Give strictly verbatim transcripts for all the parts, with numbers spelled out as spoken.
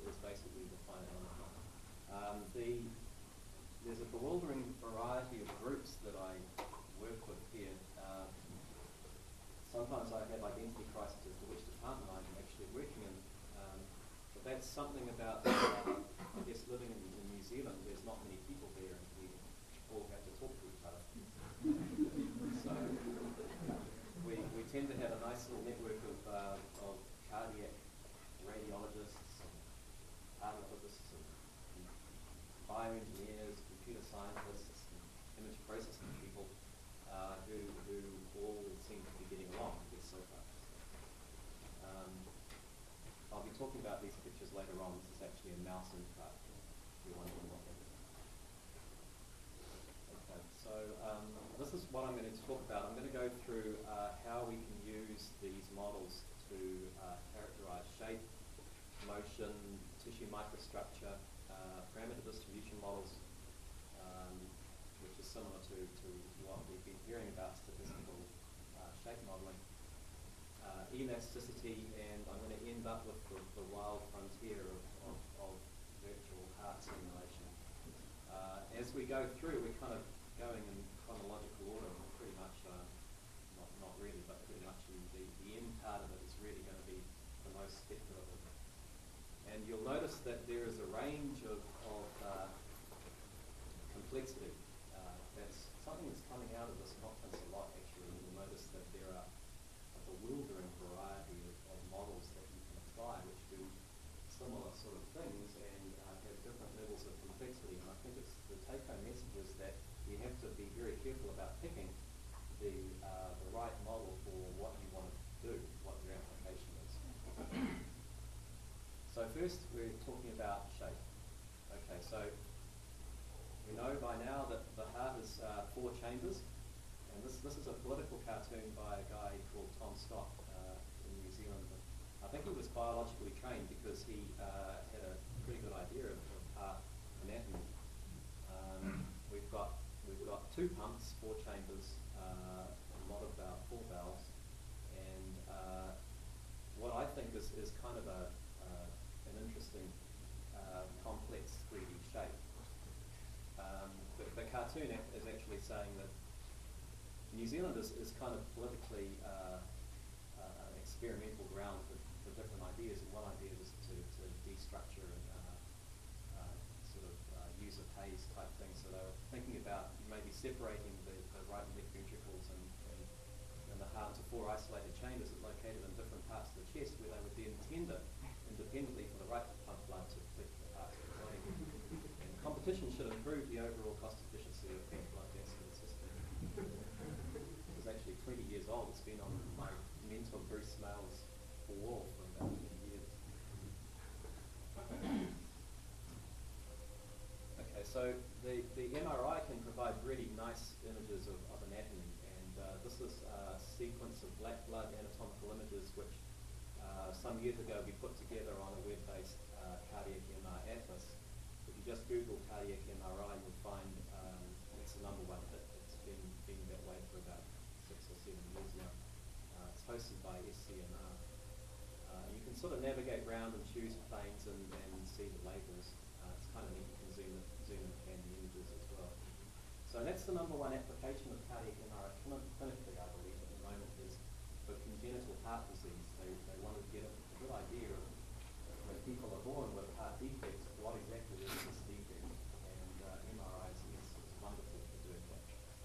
is basically the finite element model. Um, the, there's a bewildering variety of groups that I work with here. Uh, sometimes I have identity crises as to which department I'm actually working in. Um, but that's something about, uh, I guess, living in, in New Zealand. There's not many people there, and we all have to talk to each other. So we, we tend to have a nice little network of, uh, of cardiac radiologists, and cardiologists, and, and bioengineers, computer scientists, and image processing people uh, who, who all seem to be getting along, I guess, so far. Um, I'll be talking about these pictures later on. This is actually a mouse implant, if you're wondering what that is. Okay, so um, this is what I'm going to talk about. I'm going to go through uh, how we can use these models to uh, characterize shape, motion, tissue microstructure, uh, parameter distribution models, um, which is similar to, to what we've been hearing about statistical uh, shape modeling, uh, elasticity, and I'm going to end up with the, the wild frontier of, of, of virtual heart simulation. Uh, as we go through, we're kind of going in chronological order, pretty much, uh, not, not really, but pretty much the, the end part of it is really going to be the most speculative. And you'll notice that there is a range of, of uh, complexity. Uh, that's something that's coming out of this conference a lot, actually. And you'll notice that there are a bewildering variety of, of models that you can apply which do similar sort of things and uh, have different levels of complexity. And I think it's the take-home message is that you have to be very careful about picking the, uh, the right model for what you want to do, what your application is. So first, we're talking about shape. Okay, so we know by now that the heart is uh, four chambers, and this this is a political cartoon by a guy called Tom Scott uh, in New Zealand. I think he was biologically trained because he uh, had a pretty good idea of, of heart anatomy. Um, we've got we've got two pumps, four chambers, uh, a lot of valve, four valves, and uh, what I think is is kind of a an interesting, uh, complex three D shape. Um, the, the cartoon is actually saying that New Zealand is, is kind of politically uh, uh, an experimental ground for, for different ideas, and one idea is to, to destructure and uh, uh, sort of uh, user pays type thing. So they were thinking about maybe separating the, the right and left ventricles and, and, and the heart to four isolated chambers that located in different parts of the chest, where they would then tender independently for the right to pump blood to collect the parts of the body. And competition should improve the overall cost efficiency of the blood vascular system. It's actually twenty years old. It's been on my mentor Bruce Smail's wall for about twenty years. Okay, so the, the M R I can provide really nice images of, of anatomy, and uh, this is a sequence of black blood anatomical images which Uh, some years ago we put together on a web-based uh, cardiac M R atlas. If you just Google cardiac M R I, you'll find um, it's the number one hit. It's been, been that way for about six or seven years now. Uh, it's hosted by S C M R. Uh, you can sort of navigate around and choose planes and, and see the labels. Uh, it's kind of neat. You can zoom, it, zoom and pan the images as well. So that's the number one application of cardiac M R I clinically, I believe, at the moment, is for congenital heart disease. They, they wanted to get a good idea of when people are born with heart defects, what exactly is this defect, and uh, M R I is, is wonderful for doing that.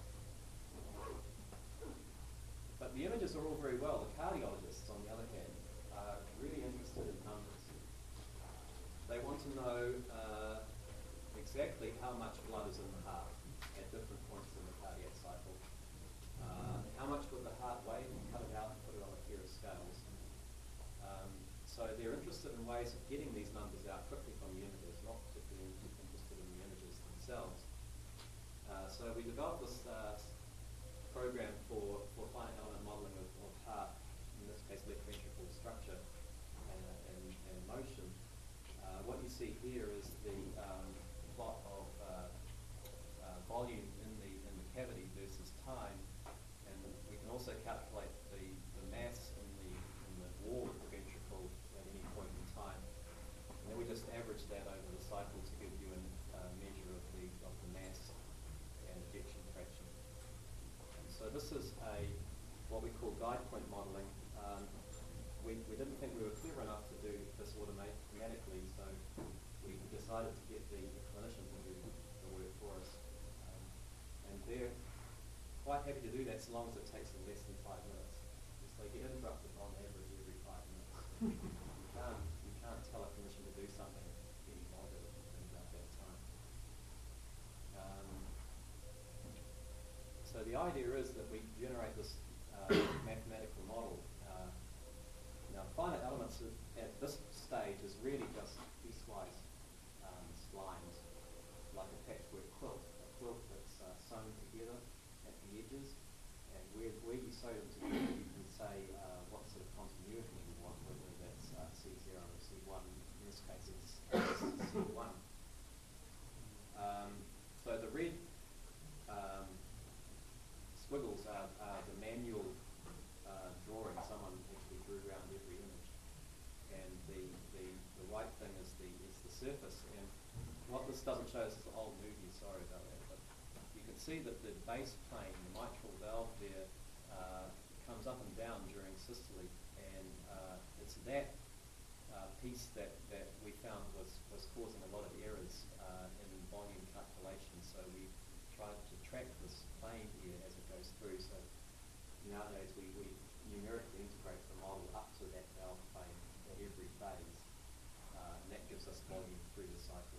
But the images are all very well. The cardiologists, on the other hand, are really interested in numbers. They want to know uh, exactly how much blood is in the heart at different points in the cardiac cycle. Uh, how much would the heart weigh? And cut it out and put it on a pair of scales. Um, so they're interested in ways of getting these numbers out quickly from the images, not particularly interested in the images themselves. Uh, so we developed this uh, program for, for finite element modeling of, of heart, in this case left ventricle structure and, and, and motion. Uh, what you see here is the um, plot of uh, uh, volume in the, in the cavity versus time. And we can also calculate the, the mass in the, in the wall of the ventricle at any point in time. And then we just average so this is a what we call guide point modelling. Um, we, we didn't think we were clever enough to do this automatically, so we decided to get the clinician to do the work for us. Um, and they're quite happy to do that so long as it takes them less than five minutes. Because they get interrupted on average every five minutes. you, can't, you can't tell a clinician to do something any longer than about that time. Um, so the idea is that we generate this uh, mathematical model. Uh, now, finite elements at this stage is really just piecewise um, splines, like a patchwork quilt, a quilt that's uh, sewn together at the edges, and where, where you sew them together, you can say uh, what sort of continuity you want, whether that's uh, C zero or C one. In this case, it's uh, C one. Um, so the red um, squiggles are, are the manual uh, drawing. Someone actually drew around every image, and the, the, the white thing is the is the surface. And what this doesn't show us is the old movie. Sorry about that, but you can see that the base plane, the mitral valve there, uh, comes up and down during systole, and uh, it's that uh, piece that, that we found was, was causing a lot of errors uh, in volume calculation. So we tried to track this plane here as it goes through. So nowadays we, we numerically integrate the model up to that valve plane at every phase, uh, and that gives us volume through the cycle.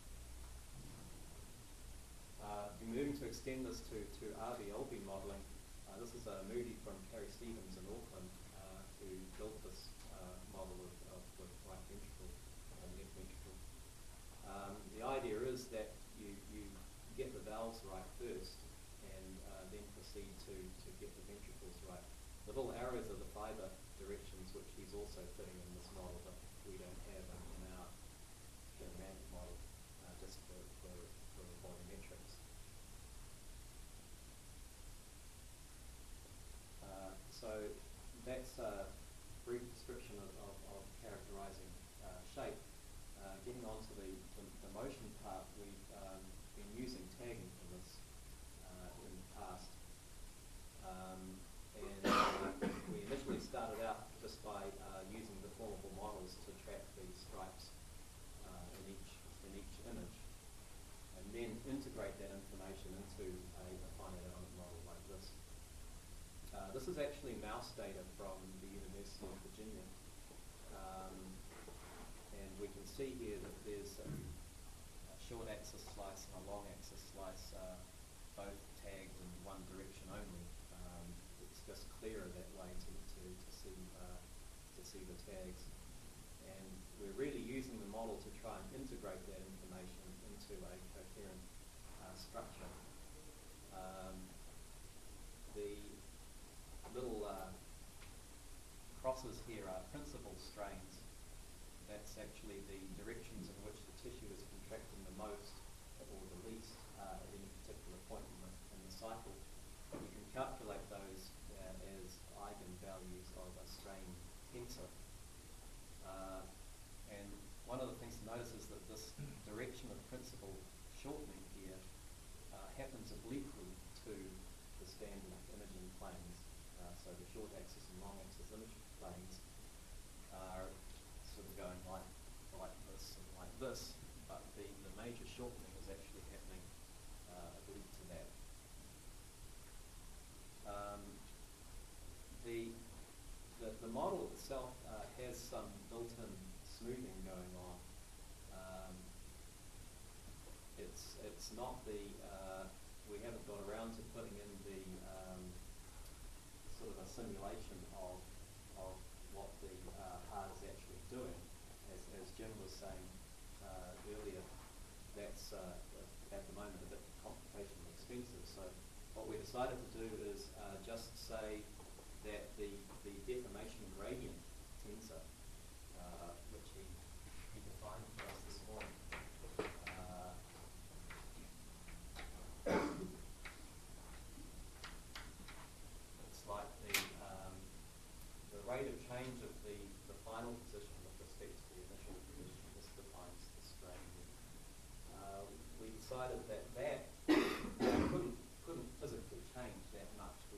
Uh, we're moving to extend this to, to R V L V modelling. Uh, this is a movie from Carrie Stevens in Auckland, uh, who built this uh, model of, of with right ventricle and left ventricle. Um, the idea is that you, you get the valves right first, and uh, then proceed to, to get the ventricles right. The little arrows are the fibre directions, which he's also fitting in this model, but we don't have in, in our kinematic model, uh, just for, for, for volumetrics. Uh, so that's a brief description of, of, of characterizing uh, shape. Uh, getting on to the, the, the motion part, we've um, been using tagging for this uh, in the past. Um, and uh, we initially started out just by uh, using deformable models to track the stripes uh, in each in each image, and then integrate that information into a, a finite element model like this. Uh, this is actually mouse data from the University of Virginia, um, and we can see here that there's a, a short axis slice and a long axis slice, uh, both tagged in one direction only. Um, it's just clearer that way to, to, to see uh, to see the tags, and we're really using the model to try and integrate that information into a coherent uh, structure. Um, the little uh, crosses here are principal strains. That's actually the directions in which the tissue is contracting the most or the least uh, at any particular point in the, in the cycle. You can calculate those uh, as eigenvalues of a strain tensor. Uh, and one of the things to notice is that this direction of principal shortening here uh, happens obliquely to the standard imaging planes. Uh, so the short axis and long axis imaging planes are sort of going like like this and like this, but the, the major shortening is actually happening uh, oblique to that. Um, the, the the model itself uh, has some built-in smoothing going on. Um, it's it's not the uh, we haven't got around to putting in the um, sort of a simulation of of what the uh, heart is actually doing. As, as Jim was saying uh, earlier, that's uh, at the moment a bit computationally expensive. So what we decided to do is uh, just say that the, the deformation gradient tensor, uh, which he, he defined for us this morning, uh, it's like the um, the rate of change of the, the final position with respect to the initial position. This defines the strain. Uh, we decided that that couldn't couldn't physically change that much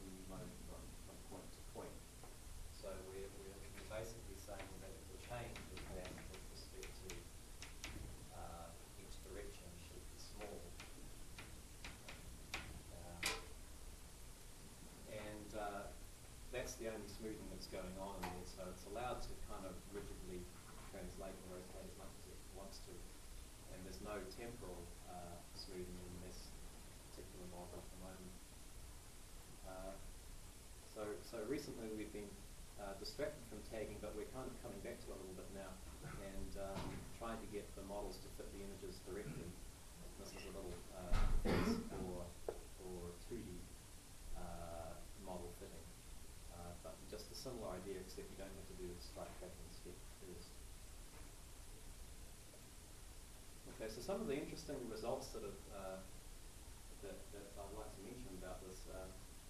no temporal uh, smoothing in this particular model at the moment. Uh, so, so recently we've been uh, distracted from tagging, but we're kind of coming back to it a little bit now and um, trying to get the models to fit the images directly. This is a little uh, interface for, for two D uh, model fitting, uh, but just a similar idea, except you don't have to do the strike tracking step first. Okay, so some of the interesting results that, have, uh, that, that I'd like to mention about this. Uh,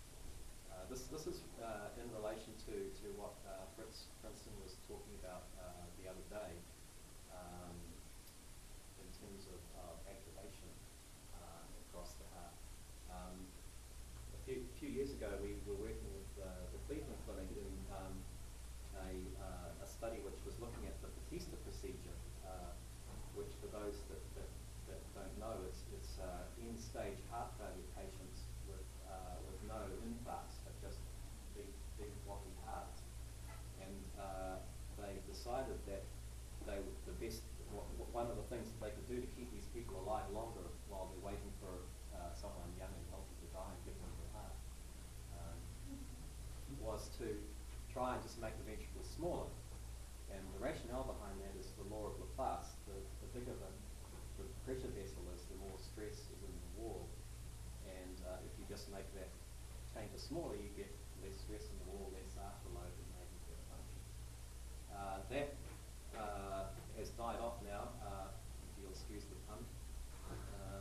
uh, this, this is uh, in relation to, to what uh, Fritz Princeton was talking about uh, the other day um, in terms of uh, activation uh, across the heart. Um, a few, few years ago, we were working with uh, the Cleveland Clinic in um, a, uh, a study which was looking at the Batista procedure, uh, which for those that, that, that don't know, it's, it's uh, end-stage heart failure patients with, uh, with no infarcts, but just big, big floppy hearts. And uh, they decided that they were the best, one of the things that they could do to keep these people alive longer while they're waiting for uh, someone young and healthy to die and give them their heart, um, was to try and just make the ventricles smaller. And the rationale behind that is the law of Laplace. The, the bigger the, the pressure vessel is, the more stress is in the wall. And uh, if you just make that chamber smaller, you get less stress in the wall, less afterload, and maybe better function. Uh, that uh, has died off now, uh, if you'll excuse the pun, uh,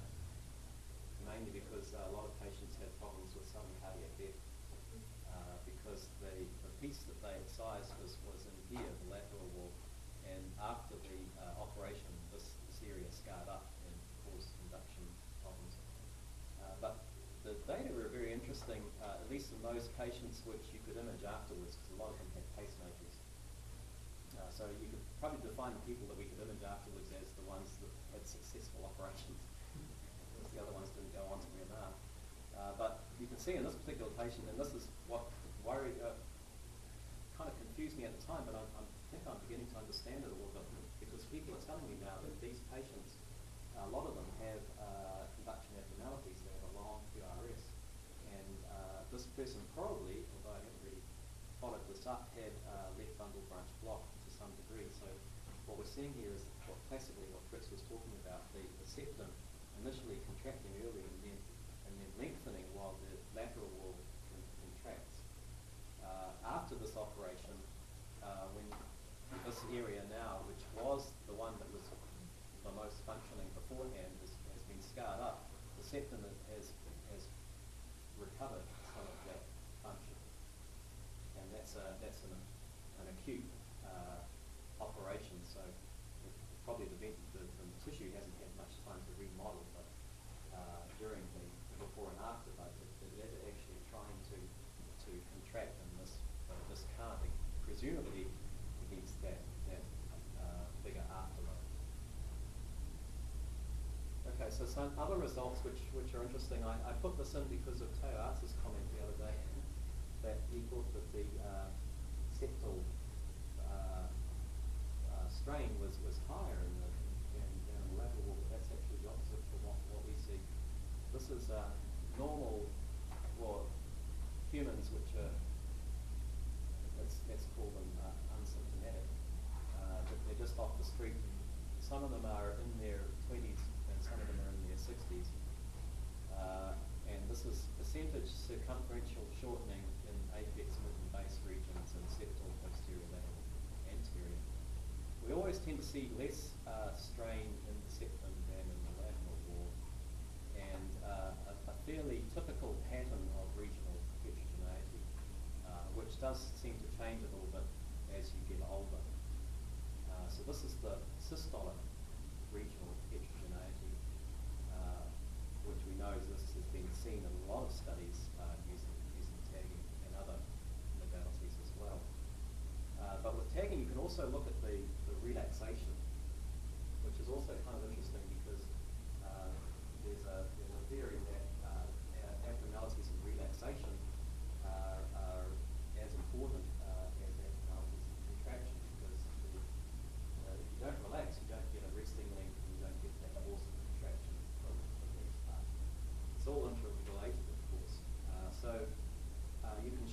mainly because uh, a lot of patients had problems with sudden cardiac death. Uh, because the, the piece that they excised was, was in here, the lateral wall, and after the uh, operation, this, this area scarred up and caused conduction problems. Uh, but the data were very interesting, uh, at least in those patients which you could image afterwards, because a lot of them had pacemakers. Uh, so you could probably define the people that we could image afterwards as the ones that had successful operations, because the other ones didn't go on to where they are. Uh, but you can see in this particular patient, and this is what worried, uh, kind of confused me at the time, but I, I think I'm beginning to understand it a little bit, because people are telling me now that these patients, a lot of them have uh, conduction abnormalities. They have a long Q R S, and uh, this person probably, although I haven't really followed this up, had uh, left bundle branch block to some degree. So what we're seeing here is what classically what Fritz was talking about, the, the septum initially contracting early and then and then lengthening while the lateral wall con contracts. Uh, after this operation, uh, when this area now, which was the one that was the most functioning beforehand, has, has been scarred up, the septum has, has recovered some of that function. And that's, a, that's an, an acute uh, operation, so it, probably the, vent the, the tissue hasn't had much time to remodel, but uh, during the before and after, but it, it actually trying to to contract, and this uh, this can't, presumably against that that uh, bigger afterload. Okay, so some other results which which are interesting. I, I put this in because of Teo Arts' comment the other day that he thought that the uh, septal uh, uh, strain was was higher in the in, in the lateral wall, but that's actually the opposite for what what we see. This is uh, normal, well, humans which are, let's, let's call them uh, unsymptomatic, uh, but they're just off the street. Some of them are in their twenties and some of them are in their sixties. Uh, and this is percentage circumferential shortening in apex, mid and base regions and septal, posterior, lateral, anterior. We always tend to see less uh, strain in the septum than in the lateral wall. And uh, a, a fairly typical pattern of regional heterogeneity, uh, which does seem to change a little bit as you get older. Uh, so this is the systolic regional heterogeneity, uh, which we know this has been seen in a lot of studies uh, using, using tagging and other modalities as well. Uh, but with tagging, you can also look at the, the relaxation, which is also kind of interesting because uh, there's a, there's a theory that uh, abnormalities in relaxation are, are as important uh, as abnormalities in contraction, because the, uh, if you don't relax, you don't get a resting length and you don't get that force of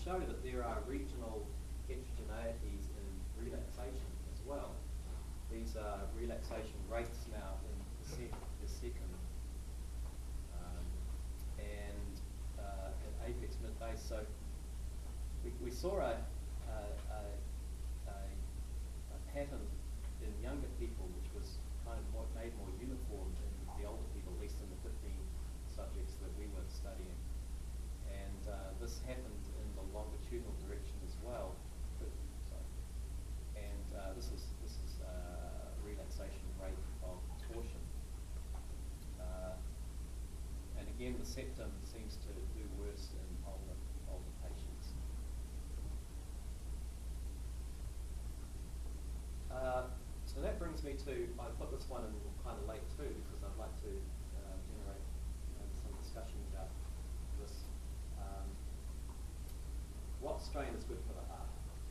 show that there are regional heterogeneities in relaxation as well. These are relaxation rates now in the, sec the second um, and uh, at apex mid-base. So we, we saw a, a, a, a, a pattern in younger people which was kind of more, made more uniform in the older people, at least in the fifteen subjects that we were studying. And uh, this happened in the longitudinal direction as well. But, sorry. And uh, this is this is uh, relaxation rate of torsion. Uh, and again, the septum seems to do worse in older older patients. Uh, so that brings me to, I put this one in kind of late too because I'd like to uh, generate you know, some discussion about this. Um, what strain is good for the heart?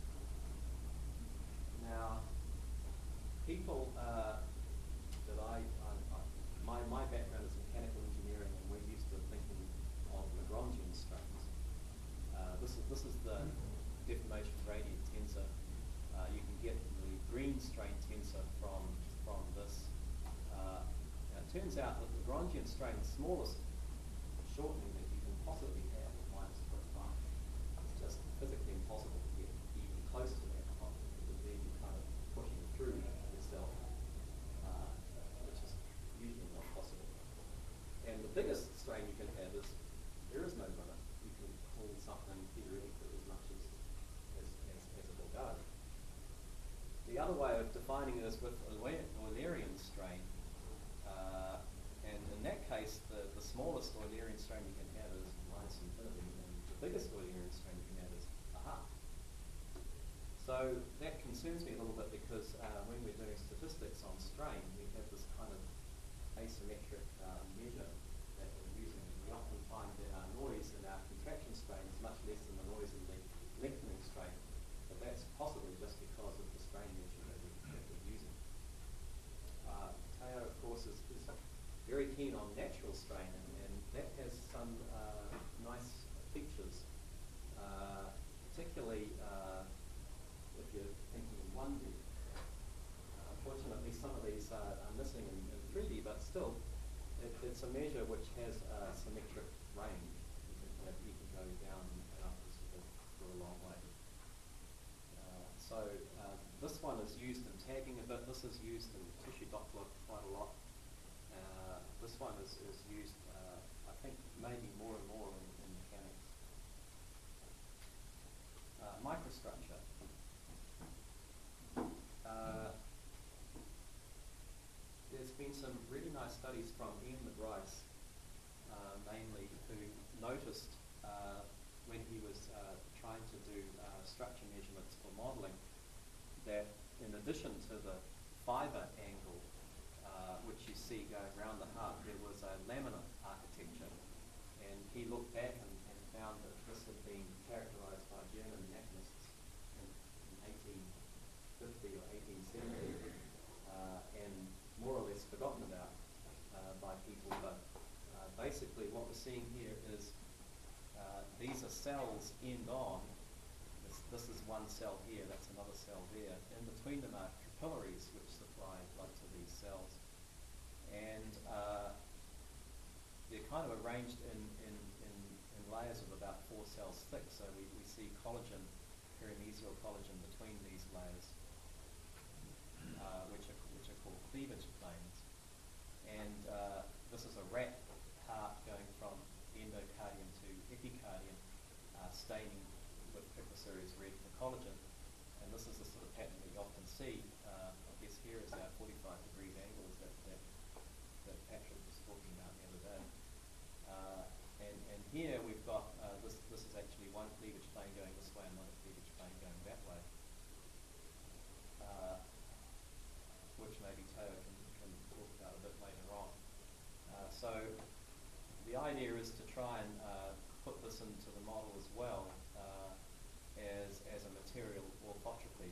Now, people uh, that I, I, I, my, my background is mechanical engineering, and we're used to thinking of Lagrangian strains. Uh, this is this is the deformation gradient tensor. Uh, you can get the green strain tensor from from this. Uh, now it turns out that the Lagrangian strain, the smallest shortening that you can possibly have is minus zero point five. It's just physically impossible to get even close to that, because then you're kind of pushing through yourself, uh, which is usually not possible. And the biggest strain you can have is there is no limit. You can pull something theoretically as much as as, as, as it will go. The other way of defining it is with Eulerian strain, uh, and in that case, the, the smallest Eulerian strain you can have is minus infinity, and the biggest Eulerian strain you can have is a half. So that concerns me a little bit because uh, when we're doing statistics on strain, we have this kind of asymmetric uh, measure that we're using. We often find that our noise in our contraction strain is much less than the noise in the lengthening strain, but that's possibly just because of the strain measure that, we, that we're using. Uh, Teo, of course, is, is very keen on natural strain, and, and that has some uh, nice features, uh, particularly uh, if you're thinking in one D. Uh, unfortunately, some of these uh, are missing in, in three D, but still, it, it's a measure which has a symmetric range. You can, kind of, you can go down and up for, for a long way. Uh, so uh, this one is used in tagging a bit. This is used in tissue Doppler quite a lot. Uh, this one is, is used, uh, I think, maybe more and more in, in mechanics. Uh, microstructure. Uh, there's been some really nice studies from Ian McRice, uh, mainly, who noticed uh, when he was uh, trying to do uh, structure measurements for modeling that in addition to the fiber angle, uh, which you see going around the heart, there was a laminar architecture. And he looked back and, and found that this had been characterized by German mechanists in, in eighteen fifty or eighteen seventy, uh, and more or less forgotten about uh, by people. But uh, basically what we're seeing here is uh, these are cells end on. This, this is one cell here, that's another cell there. In between them are capillaries which supply blood to these cells. And uh, they're kind of arranged in, in, in, in layers of about four cells thick. So we, we see collagen, perimesial collagen between these layers, uh, which, are, which are called cleavage planes. And uh, this is a rat heart going from endocardium to epicardium, uh, staining with Picroceres red for collagen. And this is the sort of pattern that you often see. Uh, I guess here is our forty-five degree angles that, that, that Patrick was talking about the other day. Uh, and, and here we've got, uh, this, this is actually one cleavage plane going this way and one cleavage plane going that way. Uh, which maybe Teo can, can talk about a bit later on. Uh, so the idea is to try and uh, put this into the model as well uh, as, as a material orthotropy.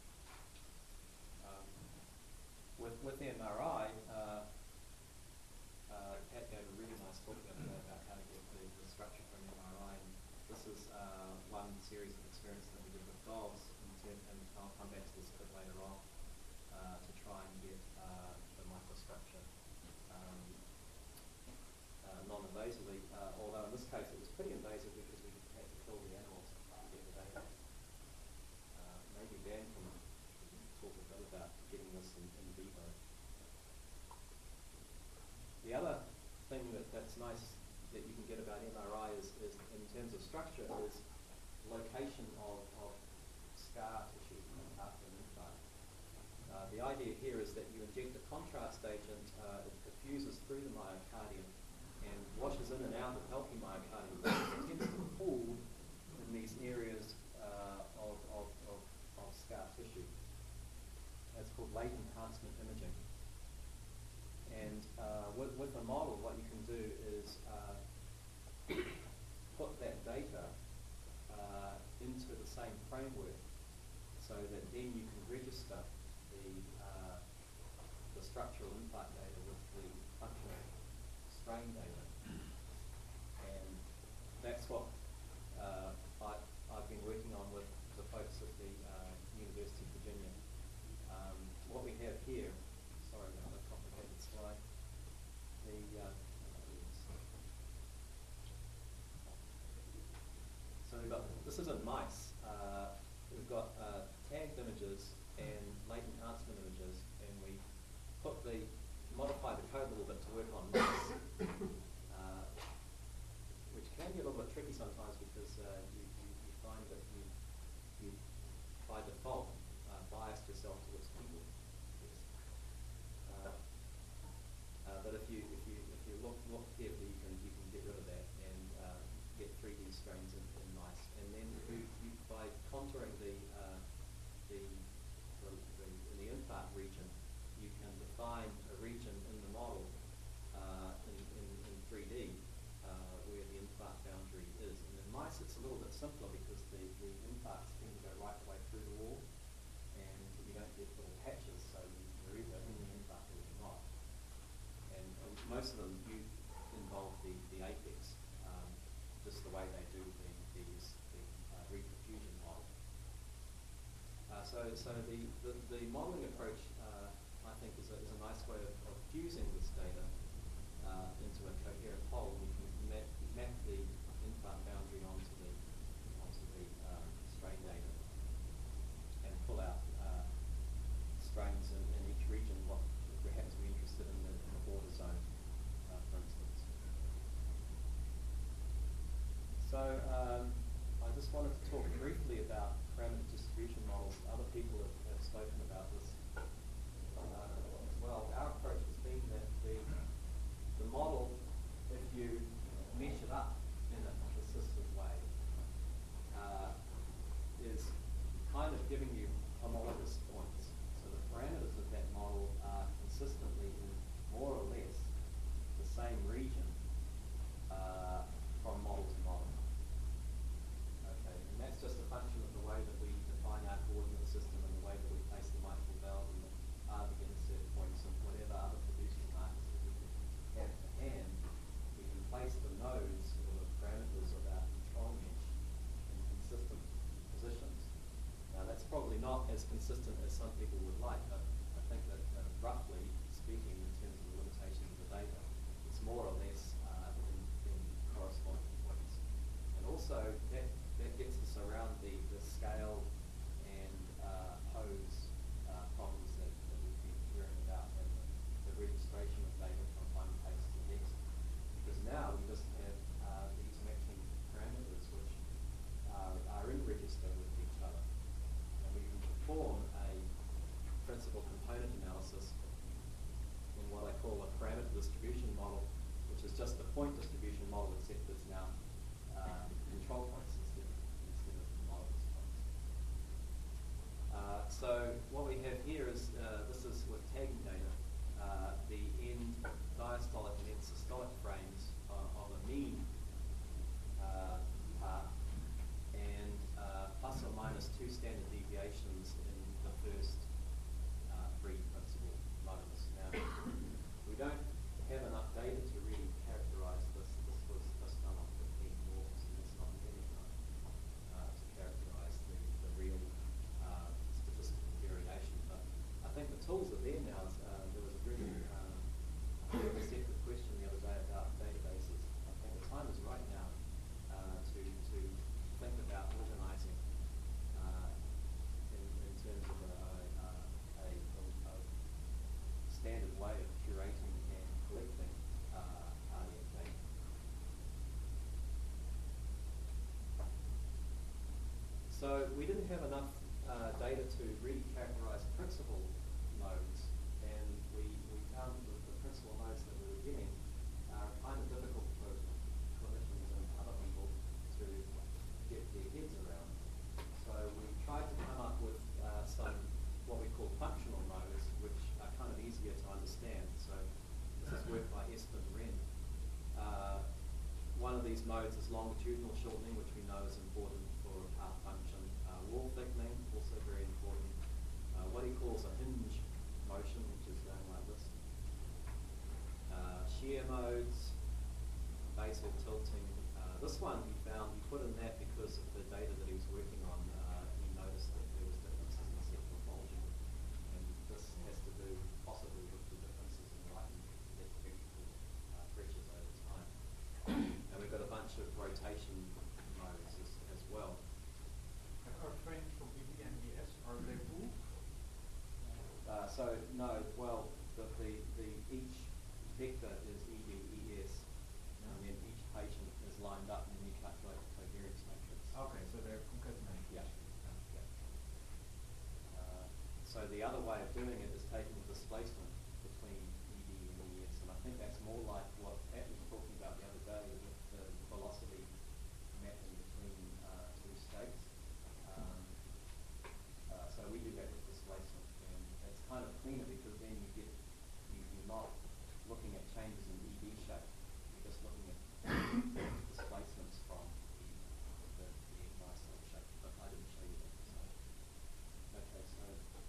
Um, with, with M R I, uh, uh, Pat gave a really nice talk about, about how to get the, the structure from M R I, and this this is uh, one series of experiments that we did with dogs, in term, and I'll come back to this a bit later on, uh, to try and get uh, the microstructure um, uh, non-invasively, uh, although in this case it was pretty invasive because we had to kill the animals to get the data. Uh, maybe Dan can talk a bit about getting this in, in vivo. The other thing that, that's nice that you can get about M R I is, is in terms of structure, is location of, of scar tissue after an implant. Uh, the idea here is that you inject a contrast agent, uh, it diffuses through the myocardium and washes in and out of healthy myocardium. It tends to pool in these areas uh, of, of, of, of scar tissue. That's called late enhancement imaging. And uh, with, with a model, what you can do is uh, put that data uh, into the same framework so that then you can register the, uh, the structural implant data with the functional strain data. And that's what uh, I, I've been working on with the folks at the uh, University of Virginia. Um, what we have here, sorry about the complicated slide. The, uh, so we've got, this is in mice. Uh, we've got uh, tagged images and late enhancement images, and we put the, modify the code a little bit to work on mice, uh, which can be a little bit tricky sometimes because uh, you, you, you find that you, you by default, uh, biased yourself towards people. Uh, uh, but if you if you if you look look carefully, you can you can get rid of that and uh, get three D strains in, in mice. And then you, you by contouring the, uh, the, the the in the implant region, you can define a region in the model uh, in, in in three D uh, where the implant boundary is. And in mice, it's a little bit simpler because the the implants tend to go right the way through the wall, and you don't get little patches, so you, you're either in the implant or you're not. And, and most of them you involve the, the apex, um, just the way they do the, these, the uh, reperfusion model. Uh, so so the, the, the modeling approach, uh, I think, is a, is a nice way of, of fusing this data uh, into a coherent whole. We can map, map the implant boundary onto the, onto the um, strain data and pull out uh, strains in, in each region, what we happen to be interested in the, in the border zone, uh, for instance. So um, I just wanted to talk briefly about parameter distribution models. Other people have, have spoken about this uh, as well. Our approach has been that the, the model, if you mesh it up in a consistent way, uh, is kind of giving you homologous points. So the parameters of that model are consistently in more or less the same region uh, from model to model. Okay, and that's just a function of the way that we define our coordinate system and the way that we place the mitral valve and the R V insert points and whatever other producing markers that we can have to hand. We can place the nodes or the parameters of our control mesh in consistent positions. Now that's probably not as consistent as some people would like, but I think that uh, roughly speaking, in terms of the limitations of the data, it's more or less uh, in, in corresponding points. And also that, that gets us around the, the scale and uh, pose uh, problems that, that we've been hearing about and the, the registration of data from one place to the next. Because now we just have uh, these matching parameters which are, are in register with each other. And we can perform a principal component analysis in what I call a parameter distribution model, which is just a point distribution model, except it's now uh, control points instead of, instead of models points. Uh, so what we have here is, uh, this is with tagging data, uh, the end diastolic and end systolic frames of, of a mean uh, part, and uh, plus or minus two standard deviations in the first uh, three principal modes. Now, we don't have enough data to really characterize this So we didn't have enough uh, data to really characterize principal modes, and we, we found that the principal modes that we were getting are kind of difficult for clinicians and other people to get their heads around. So we tried to come up with uh, some what we call functional modes, which are kind of easier to understand. So this is work by Espen Wren. Uh, one of these modes is longitudinal shortening, which we know is important for heart function. Uh, wall thickening, also very important. Uh, what he calls a hinge motion, which is going like this. Uh, shear modes, basal tilting. Uh, this one he found, he put in that because of the data that he was working on. Uh, he noticed that there was differences in septal bulging, and this has to do possibly with the differences in right and left ventricle uh, pressures over time. And we've got a bunch of rotation modes as, as well. And our trains from E D and E S, are they moved? Uh, so no, well, the, the, the each vector is E D, E S, and then each patient is lined up, and then you calculate the covariance matrix. Okay, so they're concatenated. Yeah. Yeah. Uh, so the other way of doing it is taking the displacement between E D and E S, and I think that's more like what Pat was talking about the other day with the velocity mapping between uh, two states. Um, uh, so we do that with displacement, and it's kind of cleaner because then you get you, you're not looking at changes in E D shape. You're just looking at displacements from the, the, the nice little shape. But I didn't show you that. So. Okay, so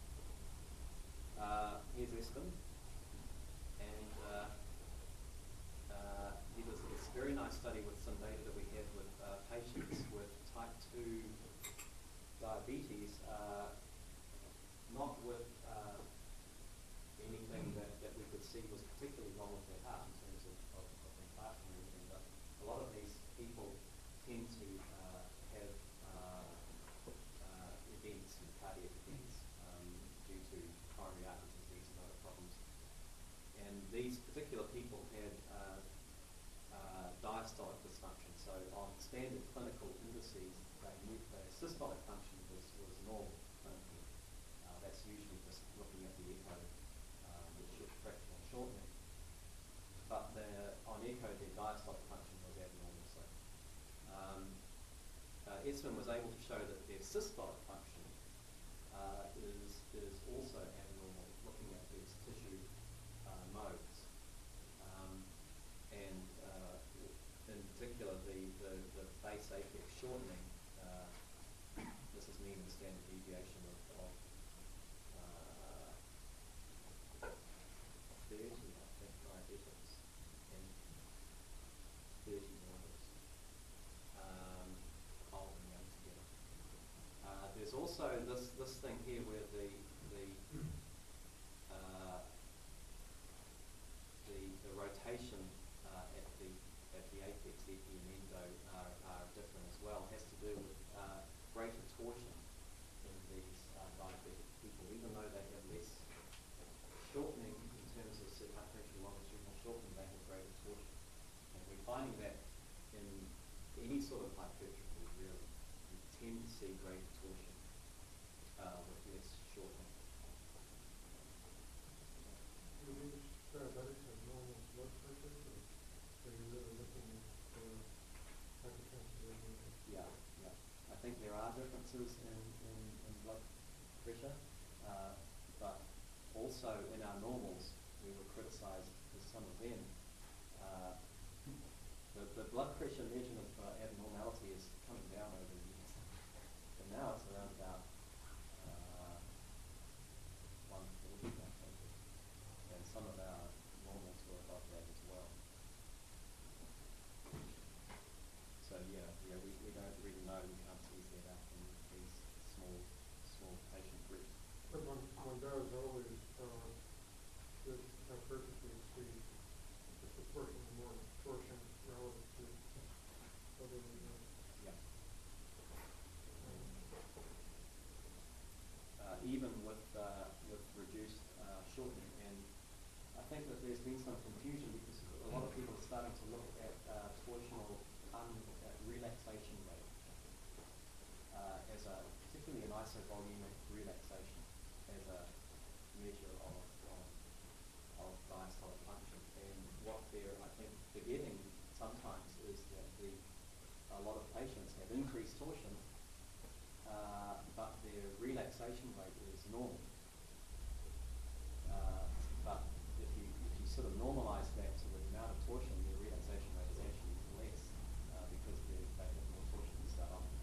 uh, here's Espen, and uh, uh, he does this very nice study with some data that we had with uh, patients with type two diabetes, uh, not with uh, anything that, that we could see was particularly wrong with their heart in terms of, of, of infarction or anything, but a lot of these people tend to uh, have uh, uh, events, and cardiac events, um, due to coronary artery disease and other problems. And these particular people had uh, uh, diastolic dysfunction. So on standard clinical indices, they knew their systolic function was, was normal clinically. Uh, that's usually just looking at the echo, uh, which shows fractional shortening. But their, on echo, their diastolic function was abnormal. So um, uh, Espen was able to show that their systolic function uh, is, is also abnormal, looking at these tissue uh, modes. Um, and uh, in particular, the, the, the base apex shortening, uh, this is mean and standard deviation of, of uh, thirty, I think, diabetics, and thirty normals, um, old and young together. Uh, there's also this, this thing here where the, the uh, the, the rotation uh, at the at the apex, epi and endo are, are different as well. It has to do with uh, greater torsion in these uh, diabetic people, even though they have less shortening in terms of circumferential longitudinal shortening, they have greater torsion. And we're finding that in any sort of hypertrophy, really, you tend to see greater torsion uh, with less shortening. Do these diabetics have normal blood pressure, or are you really looking for hypertension? Yeah, yeah. I think there are differences in, in, in blood pressure, uh, but also in our normals, we were criticised because some of them, uh, the, the blood pressure measurement for abnormality is coming down over the years. But now it's around about uh, one forty, I think. And some of our normals were above that as well. So yeah, yeah, we, we don't really know, we can't tease that out in these small, small patient groups. But one, one does always, uh, with hypertrophy, see the proportion of more torsion relative to other, uh, Yeah. Uh, even with uh, with reduced uh, shortening, and I think that there's been some confusion because a lot of people are starting to look at uh, torsional un- uh, relaxation rate. uh, as a, particularly an isovolumic relaxation, as a measure of, of, of diastolic function. And what they're, I think, forgetting sometimes is that the, a lot of patients have increased torsion, uh, but their relaxation rate is normal. Uh, but if you, if you sort of normalize that to the amount of torsion, their relaxation rate is actually less uh, because they they have more torsion to start off.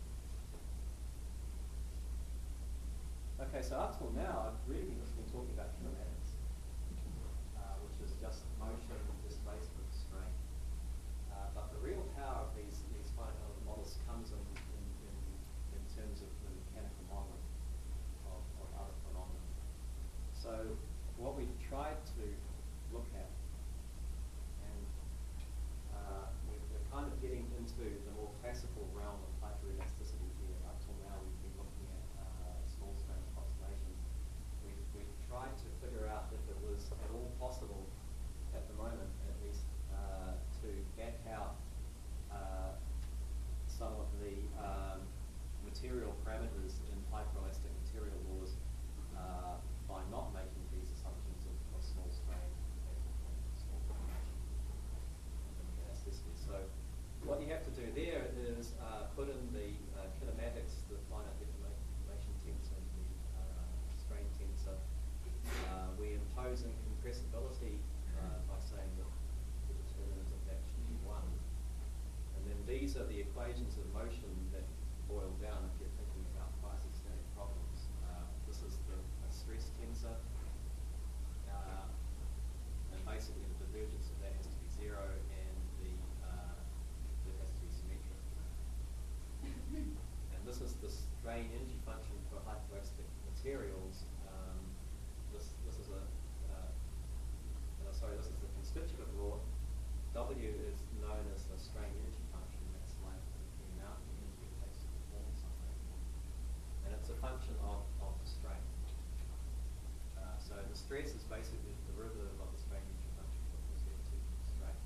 Okay, so up till now, I've really just been talking about kinematics, uh, which is just motion, displacement, strain. Uh, but the real power of these, these finite element models comes in, in, in, in terms of the mechanical modeling of, of other phenomena. So what we've tried to look at, and uh, we're, we're kind of getting into the more classical realm of hyperelasticity here. Up till now, we've been looking at uh, small strain approximations. We've, we've tried to figure out if it was at all possible, at the moment at least, uh, to back out uh, some of the um, material parameters in hyperelastic material laws uh, by not making these assumptions of, of small strain and, and small formation and elasticity. So what you have to do there is uh, put in the uh, kinematics, the finite deformation tensor, and the uh, strain tensor. Uh, we impose in compressibility uh, by saying that the determinant of that should be one. And then these are the equations of motion that boil down if you're thinking about quasi-static problems. Uh, this is the a stress tensor, uh, and basically the divergence of that has to be zero, and the uh, it has to be symmetric. And this is the strain energy function for hyperelastic materials. Um, this this is a uh, uh, sorry, this is the constitutive law. W is known as the strain energy function. That's like the amount of energy it takes to perform something. And it's a function of, of the strain. Uh, so the stress is basically the derivative of the strain energy function with respect to strain.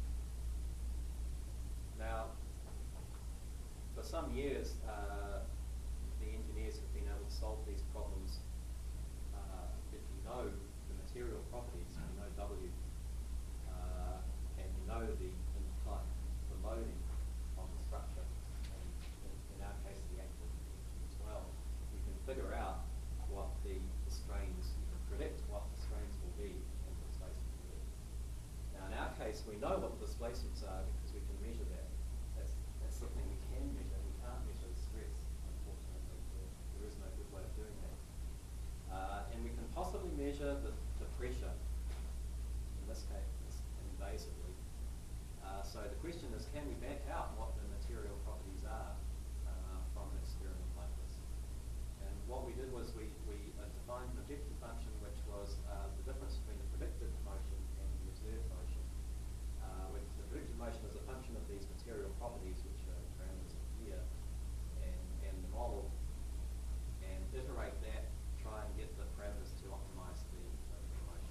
Now, for some years, uh, the engineers have been able to solve these problems uh, if you know the material properties, you know W, uh, and you know the, the, the loading on the structure, and in, in our case the active as well, you can figure out what the, the strains, you can predict what the strains will be and the displacement will be. Now in our case, we know what the displacements are because we can measure that. That's, that's something we can measure. We can't measure the stress, unfortunately. There, there is no good way of doing that. Uh, and we can possibly measure the, the pressure, in this case, invasively. Uh, so the question is, can we back out what the material properties are uh, from an experiment like this? And what we did was we, we uh, defined an objective function, which was uh, the difference between the predicted motion and the observed motion. Uh, with the predicted motion is a function of these material properties, which are parameters in here, and, and the model, and iterate that, try and get the parameters to optimize the, uh, the motion.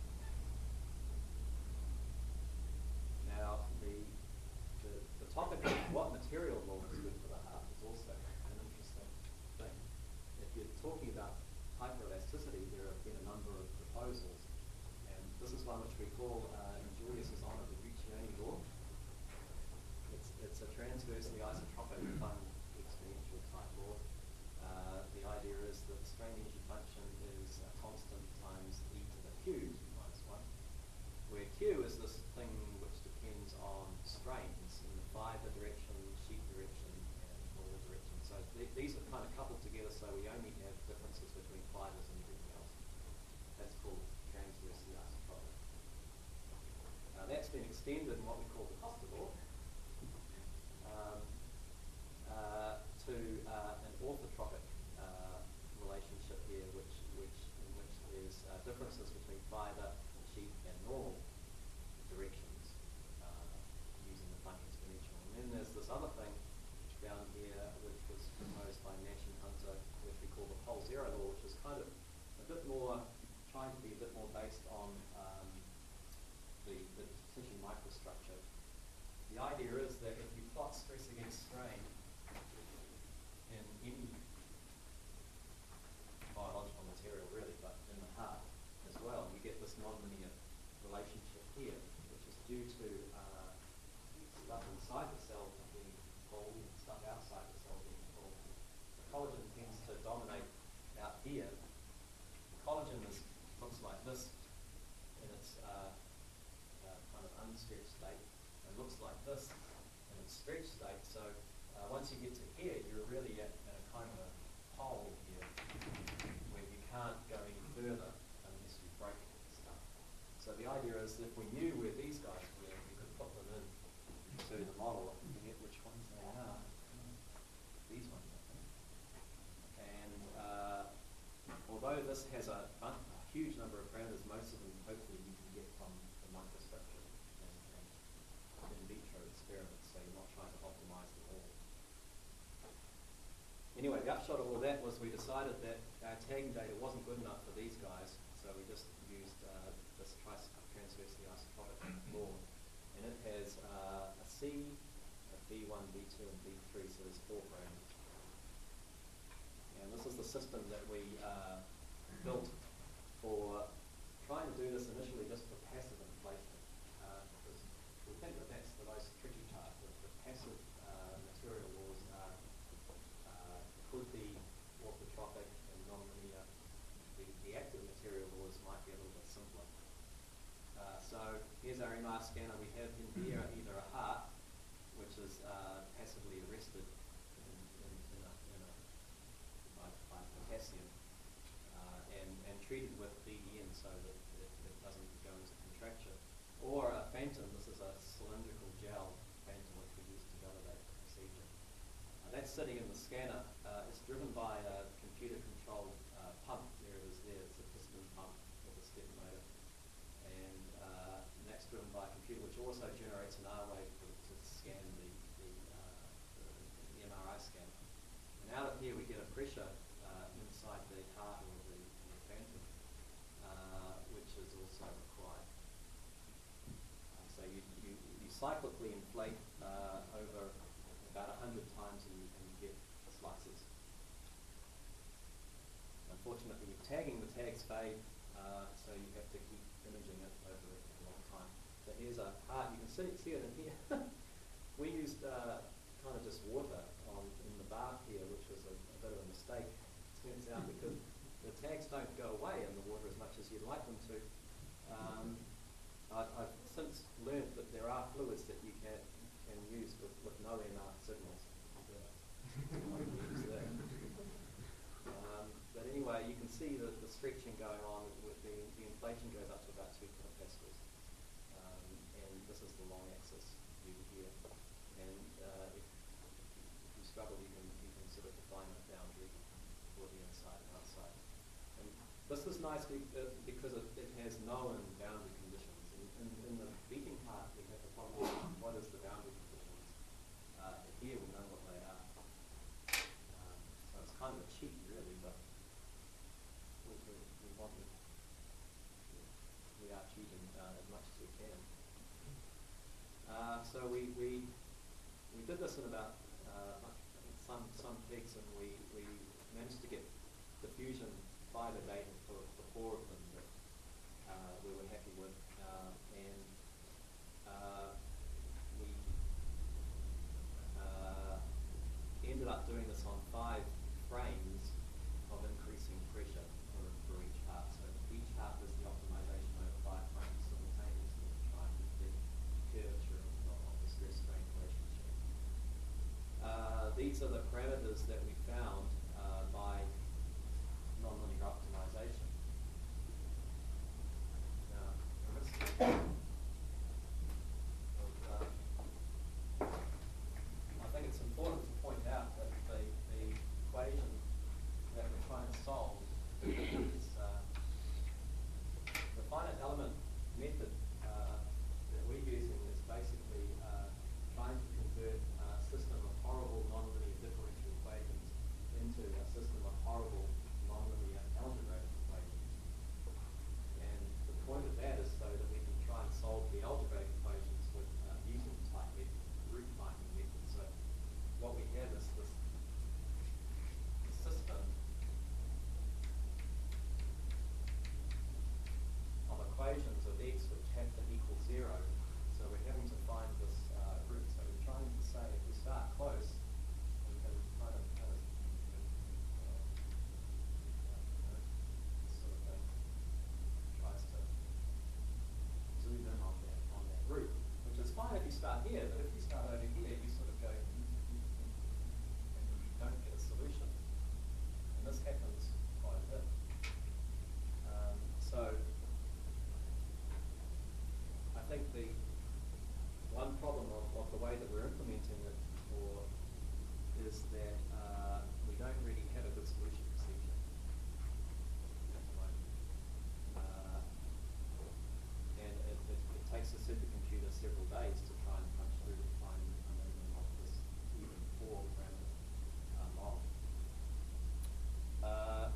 Now, the, the, the topic of what material law is good for the heart is also an interesting thing. If you're talking about hyperelasticity, there have been a number of proposals, and this is one which we call, uh, in Julius's honor, the Guiccioni law. It's, it's a transversely isotropic fund exponential type law. Uh, the idea is that the strain energy function is a constant times e to the q minus one, where q is this thing which depends on strains in the fiber direction, sheet direction, and ball direction. So th these are kind of coupled together, so we only have differences between fibers and everything else. That's called transversely isotropic. Now that's been extended in what we call the Costa law um, uh, to uh, an orthotropic uh, relationship here, which, which, in which there's uh, differences between fiber, sheet, and normal directions uh, using the Planck exponential. And then there's this other thing down here, which was proposed by Nash and Hunter, which we call the pole zero law, which is kind of a bit more, trying to be a bit more based on um, the, the decision microstructure. The idea is that if you plot stress against strain in relationship here, which is due to uh, stuff inside the cell being full and stuff outside the cell being full. The collagen tends to dominate out here. Collagen is, looks like this in its uh, uh, kind of unstretched state. It looks like this in its stretched state. So uh, once you get to here, you're really at, at a kind of a hole here where you can't go any further unless you break stuff. So the idea is if we knew where these guys were, we could put them in to the model and forget which ones they are. These ones, I think. And uh, although this has a, a huge number of parameters, most of them hopefully you can get from the microstructure and, and in vitro experiments, so you're not trying to optimize them all. Anyway, the upshot of all that was we decided that our tagging data wasn't good enough for these guys, so we just used uh, this trice transversely isotropic law. And it has uh, a C, a B one, B two, and B three, so there's four parameters. And this is the system that we uh, built for trying to do this initially just for passive inflation, uh, because we think that that's the most tricky part. The, the passive uh, material laws are, uh, could be orthotropic and nonlinear. The, the active material laws might be a little bit simpler. Uh, so here's our M R scanner. We have in here either a heart, which is uh, passively arrested in, in, in a, in a by, by potassium, uh, and, and treated with B D N so that it, it doesn't go into contraction. Or a phantom, this is a cylindrical gel phantom which we use to validate the procedure. Uh, that's sitting in the scanner. Uh, it's driven by a computer-controlled uh, pump. There it is there, it's a piston pump with a step motor. And, uh, and that's driven by a computer which also generates an R wave to, to scan the, the, uh, the, the M R I scanner. And out of here we get a pressure uh, inside the heart or the, the phantom, uh, which is also required. Uh, so you, you, you cyclically inflate uh, over about one hundred times and you, and you get slices. Unfortunately, with tagging, the tags fade, uh, so you have to keep imaging it over a long time. So here's a heart. You can see, see it in here. We used uh, kind of just water on in the bath here, which was a, a bit of a mistake, turns out, because the tags don't go away in the water as much as you'd like them to. Um, I've, I've since learned that there are fluids that you can can use with, with no M R signals. Um, but anyway, you can see the, the stretching going on with the, the inflation goes up to about two kilopascals. Um, and this is the long axis view here. And uh, if, if you struggle, you can, you can sort of define a boundary for the inside and outside. And this is nice be, uh, because it, it has known boundary conditions. In, in, in the beating heart, we have the problem of what is the boundary conditions. Uh, here we know what they are. Um, so it's kind of a cheat, really, but we, we, we want to, we are cheating uh, as much as we can. Uh, so we, we we did this in about uh, some some pigs, and we, we managed to get diffusion fiber data for, for four of them that uh, we were happy with, uh, and uh, we uh, ended up doing this on five frames of increasing pressure for, for each heart. So each heart is the optimization over five frames simultaneously to try and get the curvature of, of the stress-strain relationship. Uh, these are the parameters that we found uh, by nonlinear optimization. Now, this, uh, I think it's important to point out that the, the equation that we're trying to solve is uh, the finite element method uh, that we're using is basically uh, trying to convert a system of horrible nonlinear differential equations start here, but if you start over here, you sort of go, "Mm, mm, mm, mm," and you don't get a solution. And this happens quite a bit. Um, so I think the one problem of, of the way that we're implementing it for is that uh, we don't really have a good solution procedure at the moment. Uh, and it, it, it takes a supercomputer several days to try and punch through to find a minimum of this even four parameter uh, model. Uh,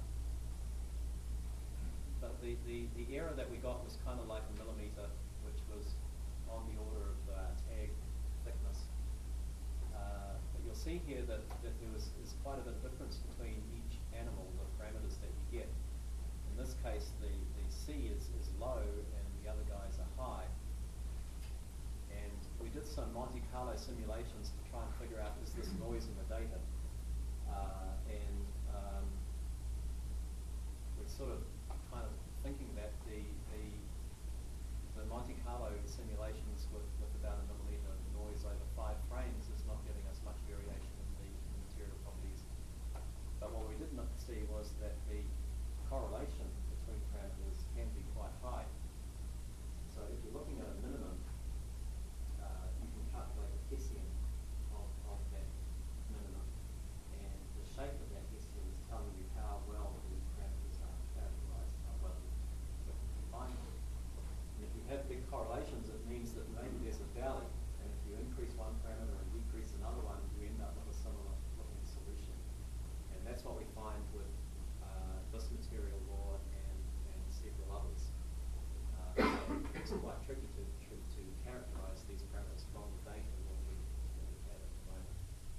but the, the, the error that we got was kind of like a millimeter, which was on the order of uh, tag thickness. Uh, but you'll see here that, that there was is quite a bit of difference between each animal, the parameters that you get. In this case, the, the C is, is low and the other guys are high. And we did some Monte Carlo simulations to try and figure out, is this noise in the data? Uh, and um, we're sort of kind of thinking that the, the, the Monte Carlo simulations with, with about a millimeter of noise over five frames is not giving us much variation in the, in the material properties. But what we did not see was that the correlation between parameters can be quite high. So if you're looking at a minimum, uh, you can calculate the Hessian of, of that minimum. And the shape of that Hessian is telling you how well the parameters are characterized, how well you can combine them. And if you have big correlations, it means that maybe there's a valley. And if you increase one parameter and decrease another one, you end up with a similar looking solution. And that's what we find with uh, this material law and, and several others. Uh, so it's quite tricky to, to, to characterize these parameters from the data that we, that we have at the moment.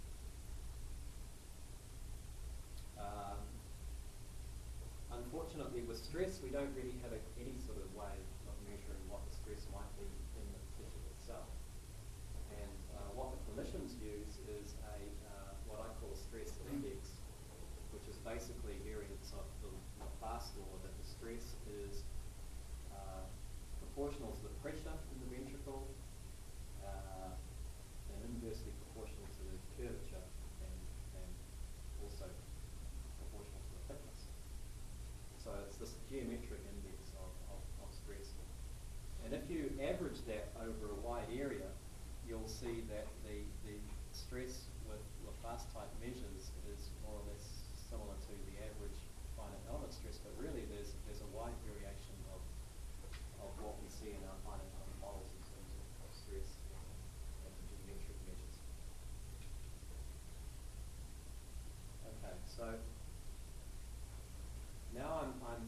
Um, unfortunately, with stress, we don't really have a, any sort of way of measuring what the stress might be in the tissue itself. And uh, what the clinicians use is a uh, what I call a stress index, which is basically variance of the Laplace law that the stress is uh, proportional to the pressure in the ventricle uh, and inversely proportional to the curvature and, and also proportional to the thickness. So it's this geometric index of, of, of stress. And if you average that over a wide area, you'll see that the, the stress with Laplace type measures is more or less similar to the average finite element stress, but really there's there's a wide variation of of what we see in our finite element models in terms of, of stress and the geometric measures. Okay, so now I'm I'm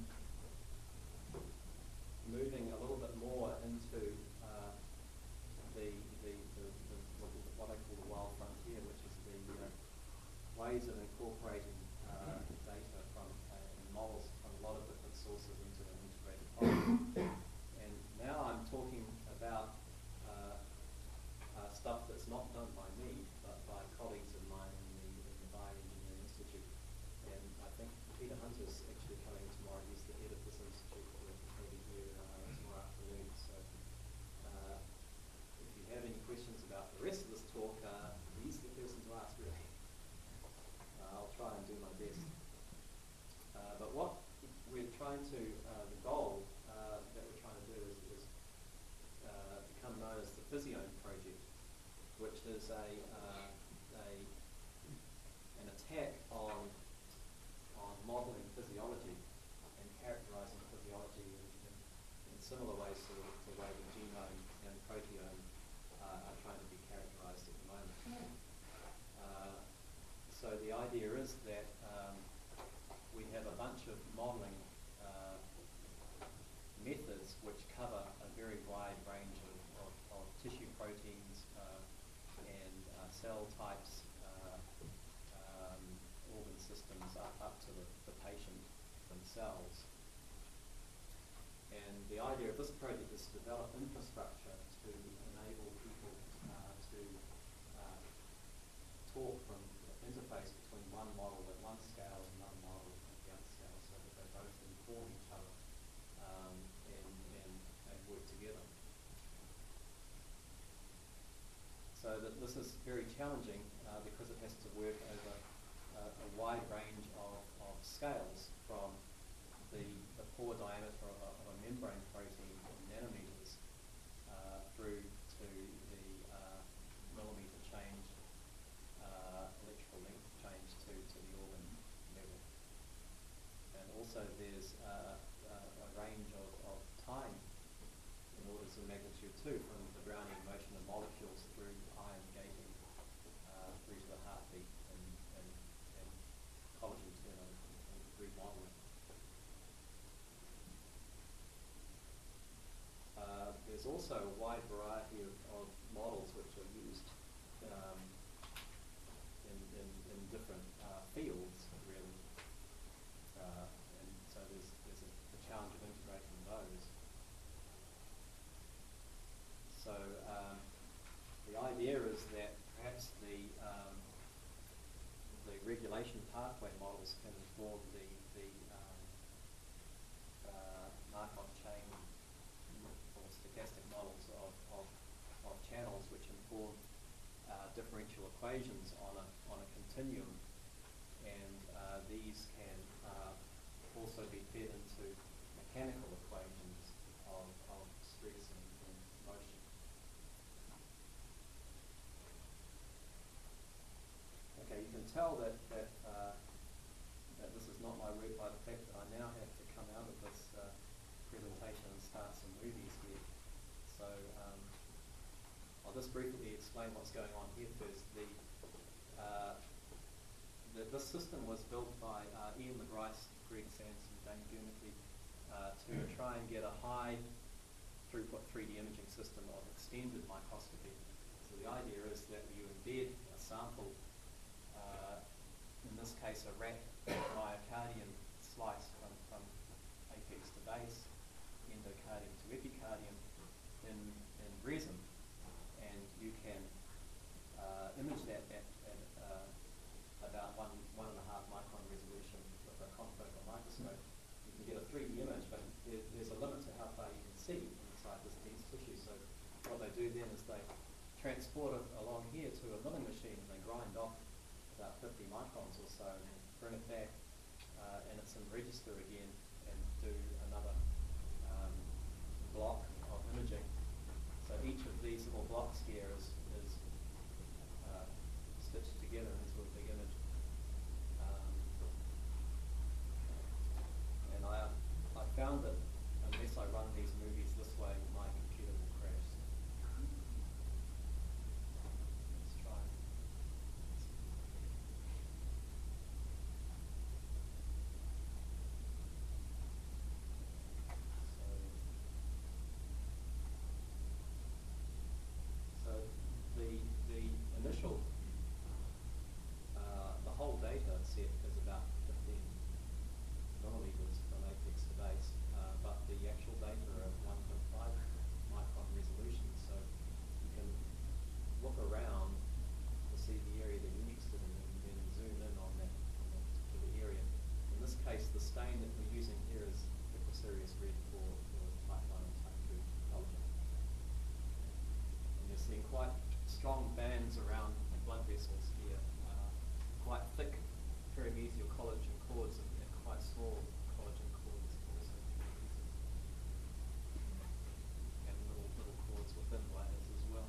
moving a little bit more into uh, the, the, the, the what I call the wild frontier, which is the uh, ways of incorporating uh, data from uh, and models from a lot of different sources into an integrated model. And now I'm talking about uh, uh, stuff that's not done by me, but by colleagues of mine in the, in the Bioengineering Institute. And I think Peter Hunter's actually coming tomorrow. He's the head of this institute. He'll be here uh, tomorrow afternoon. So uh, if you have any questions about the rest of this talk, uh, he's the person to ask, really. Uh, I'll try and do my best. Uh, but what we're trying to, uh, the goal uh, that we're trying to do is, is uh, become known as the Physiome Project, which is a, uh, a an attack on on modeling physiology and characterizing physiology in, in, in similar ways to the, to the way the genome and proteome uh, are trying to be characterized at the moment. Uh, so the idea is that um, we have a bunch of modeling uh, methods which cover a very wide range of, of, of tissue proteins uh, and uh, cell types, uh, um, organ systems up, up to the, the patient themselves. And the idea of this project is to develop infrastructure to enable people uh, to uh, talk from the interface between one model at one scale and one model at the other scale, so that they both inform each other um, and, and, and work together. this is very challenging uh, because it has to work over uh, a wide range of, of scales, from the, the pore diameter of a, of a membrane protein in nanometers uh, through to the uh, millimeter change, uh, electrical length change to, to the organ level. And also there's uh, uh, a range of, of time in orders of magnitude too, from the Brownian motion of molecules through ion gating uh, through to the heartbeat and, and, and collagen turnover and remodeling. Uh, there's also a wide variety of, of models which are used um, in, in, in different uh, fields, really. Uh, and so there's, there's a, the challenge of integrating those. So um, the idea is that perhaps the um, the regulation pathway models can inform the, the um, uh, Markov chain or stochastic models of, of, of channels which inform uh, differential equations on a, on a continuum, and uh, these can uh, also be fed into mechanical equations of, of stress and, and motion. Okay, you can tell that, that, uh, that this is not my work by the fact that I now have to come out of this uh, presentation and start some movies here. So um, I'll just briefly explain what's going on here first. The, uh, the, this system was built by uh, Ian McGrice, Greg Sanson, Dane Gurnickley, uh, to try and get a high throughput three D imaging system of extended microscopy. So the idea is that you embed a sample, uh, in this case a rat myocardium slice from, from apex to base, endocardium to epicardium, in, in resin, and you can uh, image that at, at uh, about one, one and a half micron resolution with a confocal microscope. You can get a three D image, but there, there's a limit to how far you can see inside this dense tissue. So what they do then is they transport it along here to a milling machine, and they grind off about fifty microns or so, and then bring it back, uh, and it's in register again, and do another um, block of imaging. So each of these little blocks here is, is uh, stitched together into a big image. Um, and I, I found that unless I run these movies this way, my computer will crash. Let's try. So, so the the initial uh, the whole data set is about fifteen milliliters from apex to base, uh, but the actual data are at one point five micron resolution. So you can look around to see the area that you're interested in, and then zoom in on that, on that particular area. In this case, the stain that we're using here is Equiserius red for, for type one and type two collagen. And you're seeing quite strong bands around the blood vessels here, uh, quite thick paramecial collagen cords and quite small collagen cords also, and little little cords within layers as well.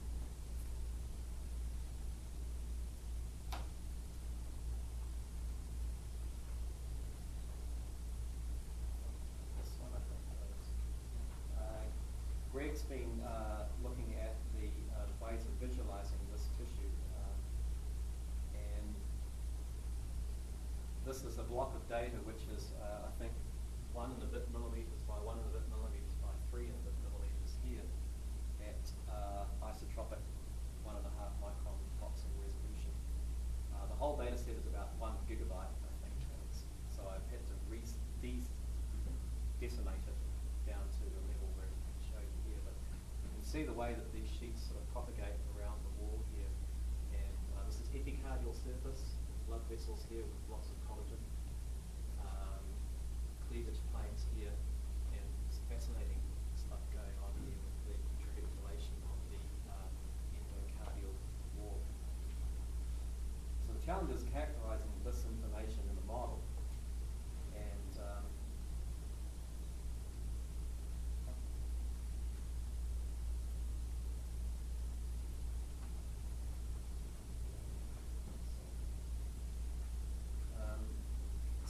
This one, I think, goes. Uh, Greg's been uh, looking at the uh, ways of visualizing this tissue, um, and this is a block of data which is, uh, I think, one and a bit millimeters by one and a bit millimeters by three and a bit millimeters here at uh, isotropic one and a half micron voxel resolution. Uh, the whole data set is about one gigabyte, I think. It's, so I've had to re de decimate it down to the level where it can show you here. But you can see the way that these sheets sort of propagate around the wall here. And uh, this is epicardial surface, blood vessels here with lots of collagen, um, cleavage planes here, and some fascinating stuff going on here with the recapitulation of the um, endocardial wall.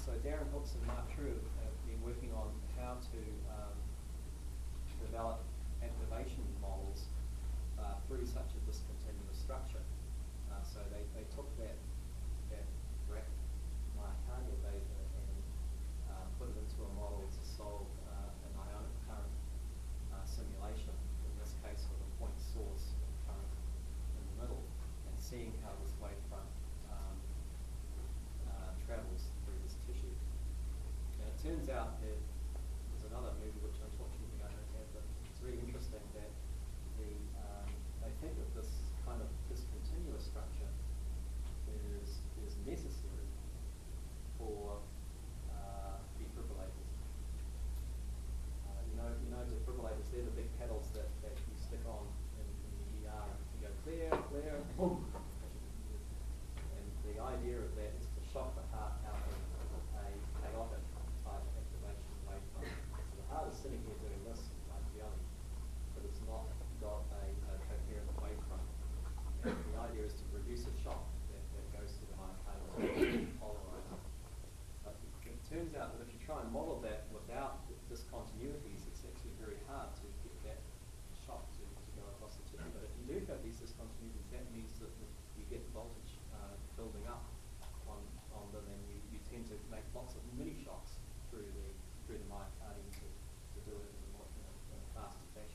so Darren Hooks and Mark True have been working on how to um, develop activation models uh, through such a discontinuous structure. Uh, so they, they took that, that direct myocardial data and uh, put it into a model to solve uh, an ionic current uh, simulation, in this case with a point source of current in the middle, and seeing how this wavefront um, uh, travels through this tissue. And it turns out that there's another movie which unfortunately I don't have, but it's really interesting that the um, they think that this kind of discontinuous structure is is necessary for uh, defibrillators. Uh, you know, you know, defibrillators, they're the big pedals that, that you stick on in, in the E R and you go clear, clear, boom. And the idea of that is to shock the heart out of a chaotic type activation wavefront. So the heart is sitting here doing this like jelly, but it's not got a, a coherent wavefront. And the idea is to produce a shock that, that goes through the myocardium polarizer. But it turns out that if you try and model that without discontinuities, it's actually very hard to get that shock to, to go across the tissue. But if you do have these discontinuities, that means that you get voltage uh, building up on, on them, and you, you tend to make lots of mini shocks through the through the myocardium to, to do it in a more in a, in a faster fashion.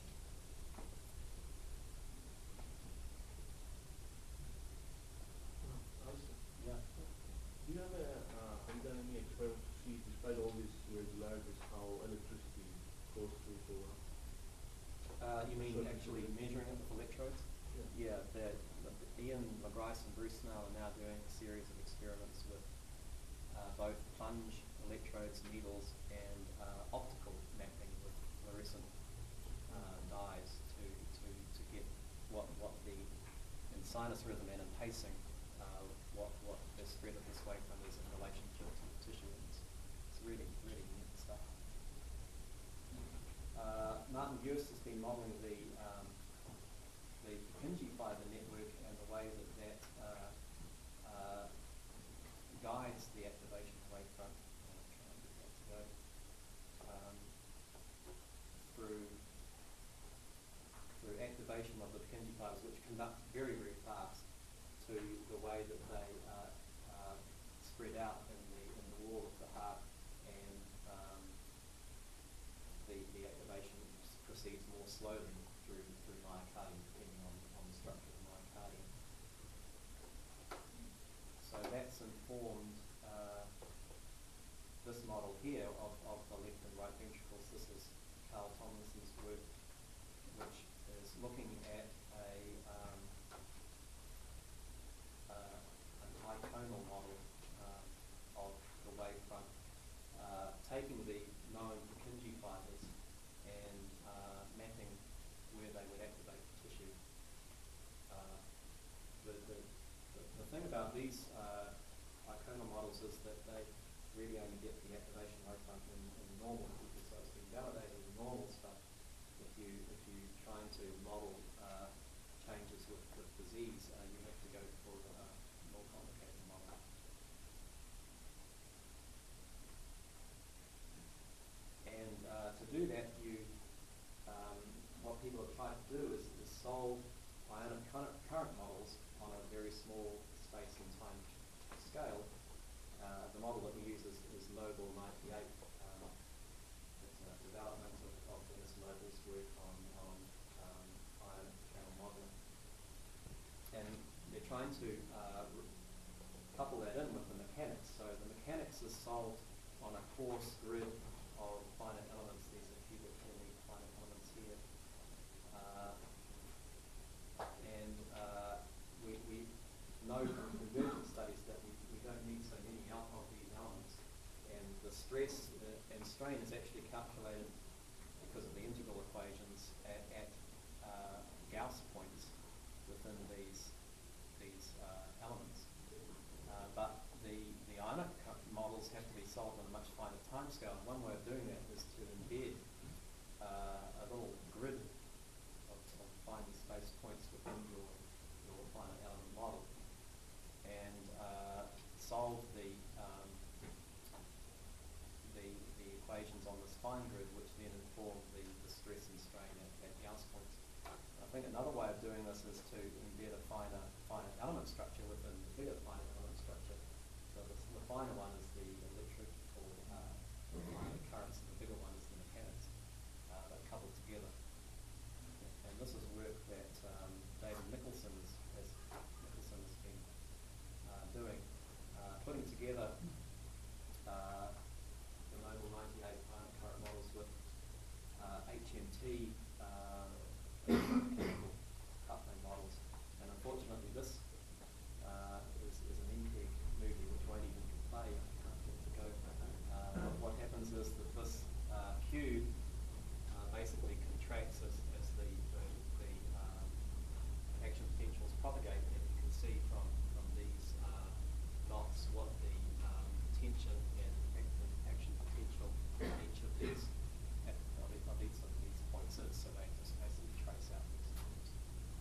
Yeah. Do you have a, uh, have you done any experiments to see, despite all these irregularities, how electricity goes through the program? Uh, you mean Circuit actually theory. measuring it with electrodes? Yeah. Yeah, the, the, Ian McGrice and Bruce Snell are now doing a series of experiments with uh, both plunge electrodes, needles, and uh, optical mapping with fluorescent uh, dyes to, to, to get what, what the, in sinus rhythm and in pacing, uh, what, what the spread of this wavefront is in relation to the tissue. It's, it's really, really neat stuff. Uh, Martin Buist has been modelling the um, the Purkinje fiber network and the way that that uh, uh, guides the activation wavefront. I'll try and get that to go um, through through activation of the Purkinje fibers, which conduct very, very fast, to the way that they uh, uh, spread out in the in the wall of the heart, and um, the the activation proceeds more slowly through through myocardium, depending on, on the structure of the myocardium. So that's informed uh, this model here of, of the left and right ventricles. This is Carl Tomlinson's work, which is looking at a um, uh, an iconal model uh, of the wavefront, uh, taking the known Purkinje fibers and uh, mapping where they would activate the tissue. Uh, the, the, the, the thing about these uh, iconal models is that they really only get the activation wavefront in, in normal people, so it's been validated in normal stuff. If you if you're trying to model uh, changes with, with disease, uh, you have to go for a more complicated model. And uh, to do that, you um, what people have tried to do is, is solve ionic current, current models on a very small space and time scale. Uh, the model that we use is, is Noble ninety-eight. Um, it's a development of, of Dennis Noble's work on, on um, ionic channel modeling. And they're trying to uh, couple that in with the mechanics. So the mechanics is solved on a coarse grid of finite elements. These are cubic Henry finite elements here. Uh, and uh, we, we know from convergence studies that we, we don't need so many of these elements. And the stress uh, and strain is actually calculated because of the integral equations at, at this is to embed a finer, finer element structure within the bigger finer element structure. So this, the finer one is the electrical uh, the currents, and the bigger one is the mechanics. Uh, they're coupled together. And this is work that um, David Nicholson has, has, Nicholson has been uh, doing, uh, putting together uh, the Noble ninety-eight plant current models with uh, H M T uh, mechanical coupling models. And unfortunately this uh, is, is an M P E G movie which won't even play. I can't get it to go. Uh, but what happens is that this uh, cube uh, basically contracts as, as the, the, the um, action potentials propagate, and you can see from, from these uh, dots what the um, tension and ac- action potential in each of these at, of, e- of each of these points is, so they just basically trace out these numbers.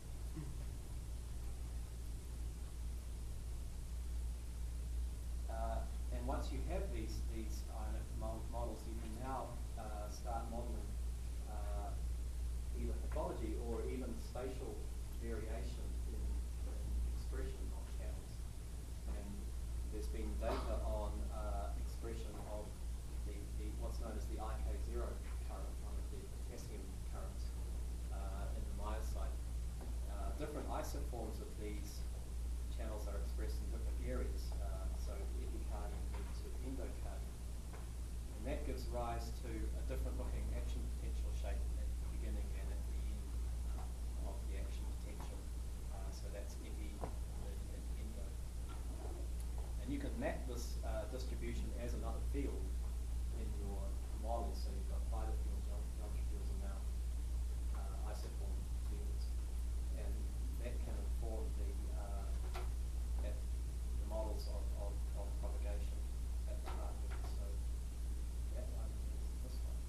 Uh, and once you have these these ionic mo- models, you can now uh, start modeling uh, either pathology or even spatial variation in, in expression of channels. And there's been data on uh, expression of the, the what's known as the I K zero current, one of the potassium currents uh, in the myocyte. Uh, different isoforms of these channels are expressed in different areas, uh, so epicardium to endocardium. And that gives rise to a different looking action potential shape at the beginning and at the end uh, of the action potential. Uh, so that's epi, mid, and endo. And you can map this uh, distribution as another field in your model. So you've got Biota fields, geometry fields, and now uh, isoform fields. And that can inform the, uh, at the models of, of, of propagation at the heart of it. So that one is this one.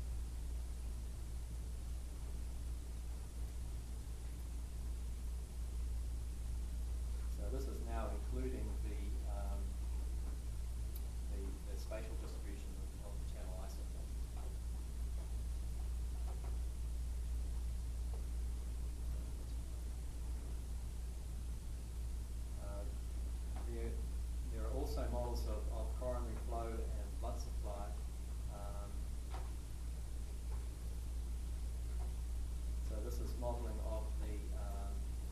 So this is now including the um, the, the spatial distribution of, of the channel isoforms. Uh, there, there are also models of, of coronary flow and blood supply. Um, so this is modeling of the um,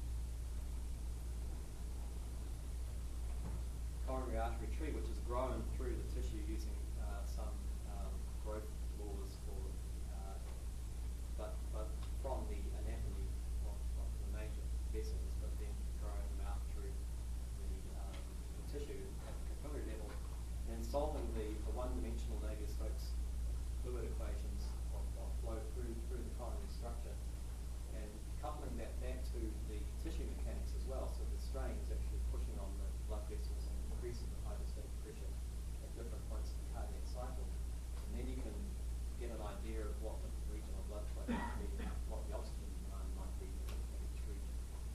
coronary artery tree, which is grown through the tissue using uh, some um, growth laws for, uh, but, but from the anatomy of, of the major vessels, but then growing them out through the, um, the tissue at the capillary level, and then solving the, the one-dimensional Navier-Stokes fluid equations of, of flow through through the coronary structure, and coupling that back to the tissue mechanics as well. So the strain is actually pushing on the blood vessels and increasing the hydrostatic pressure at different points in the cardiac cycle. And then you can get an idea of what the regional blood flow might be, and what the oxygen demand might be in each region.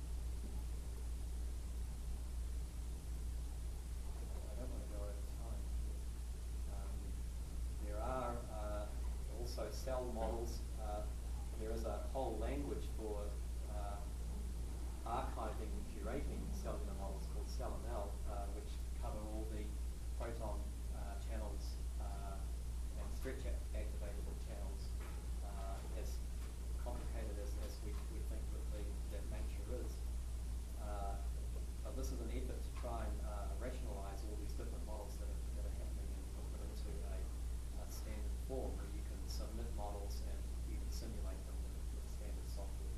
I don't want to go over time. Um, there are uh, also cell models. Uh, there is a whole language for uh, archiving and curating cellular models called CellML, uh, which cover all the proton uh, channels uh, and stretch activatable channels, uh, as complicated as, as we, we think that the, that nature is. Uh, but this is an effort to try and uh, rationalize all these different models that are, that are happening and put them into a, a standard form where you can submit models and even simulate them with, with standard software.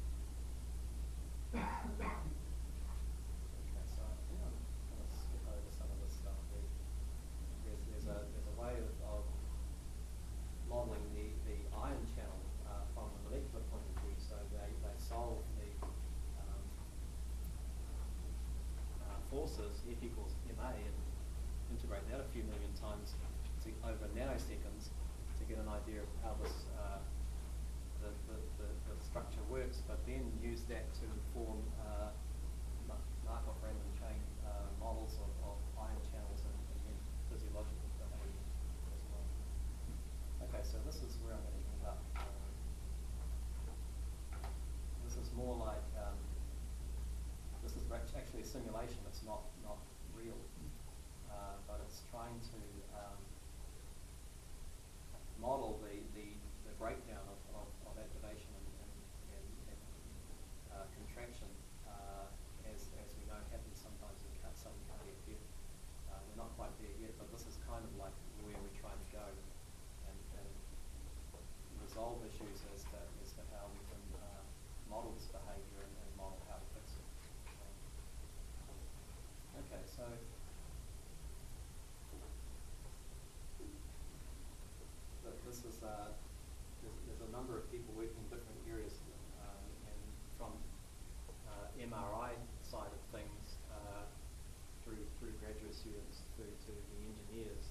Okay, so I think I'm going to skip over some of this stuff. There, there's, there's, a, there's a way of, of modeling the, the ion channel uh, from a molecular point of view. So they, they solve the um, uh, forces, F equals ma, and integrate that a few million times to, over nanoseconds to get an idea of how this uh, the, the, the, the structure works, but then use that to inform uh, Markov random chain uh, models of, of ion channels and, and then physiological behavior as well. Okay, so this is where I'm going to end up. Um, this is more like um, a simulation, it's not, not real, uh, but it's trying to um, model the, the, the breakdown of, of, of activation and, and, and, and uh, contraction, uh, as, as we know happens sometimes in car- sudden cardiac death. Uh, we're not quite there yet, but this is kind of like where we're trying to go and, and resolve issues as to, as to how we can uh, model this behaviour and, and model how to fix it. Um, okay, so th- this is uh, there's, there's a number of people working in different areas, um, and from uh, M R I side of things uh, through through graduate students through to the engineers.